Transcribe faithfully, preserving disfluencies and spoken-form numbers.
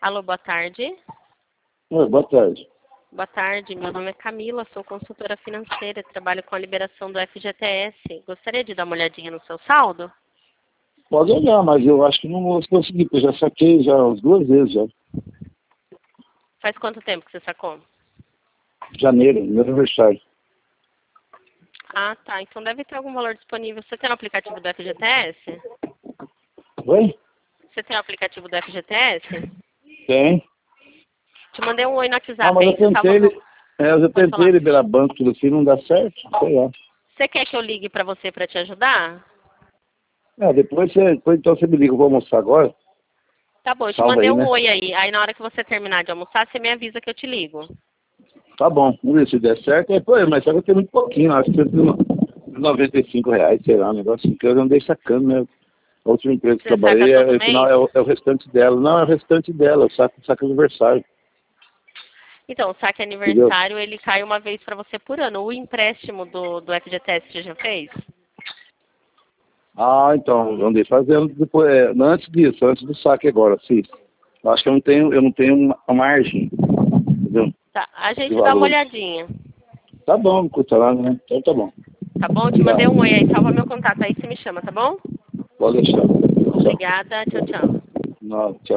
Alô, boa tarde. Oi, boa tarde. Boa tarde, meu nome é Camila, sou consultora financeira, trabalho com a liberação do F G T S. Gostaria de dar uma olhadinha no seu saldo? Pode olhar, mas eu acho que não vou conseguir, porque eu já saquei já umas duas vezes já. Faz quanto tempo que você sacou? Janeiro, meu aniversário. Ah, tá. Então deve ter algum valor disponível. Você tem o aplicativo do F G T S? Oi? Você tem o aplicativo do F G T S? Tem. Te mandei um oi no WhatsApp Ah, mas aí, eu você salva tentei, meu... li- é, eu já Pode tentei falar. liberar banco, tudo assim, não dá certo, sei lá. Você quer que eu ligue pra você pra te ajudar? É, depois, você, depois então você me liga, eu vou almoçar agora. Tá bom, eu te Salva mandei aí, um né? oi aí. Aí na hora que você terminar de almoçar, você me avisa que eu te ligo. Tá bom, vamos ver se der certo. É, pô, mas só que eu tenho muito pouquinho, acho que eu tenho noventa e cinco reais, sei lá, um negócio assim, que eu andei sacando, né? A última empresa que Você saca trabalhei, é, todo no final, mês? é o, é o restante dela. Não, é o restante dela, eu saco, saco aniversário, Então, o saque entendeu? aniversário, ele cai uma vez pra você por ano. O empréstimo do, do F G T S você já fez? Ah, então, eu andei fazendo depois, é, antes disso, antes do saque agora, sim. Eu acho que eu não tenho, eu não tenho uma uma margem, entendeu? Tá, a De gente dá uma valores. olhadinha. Tá bom, custa lá, né? Então tá bom. Tá bom? Eu te mandei Obrigado. um oi aí, salva meu contato aí, você me chama, tá bom? Pode deixar. Tchau. Obrigada, tchau, tchau. Não, tchau.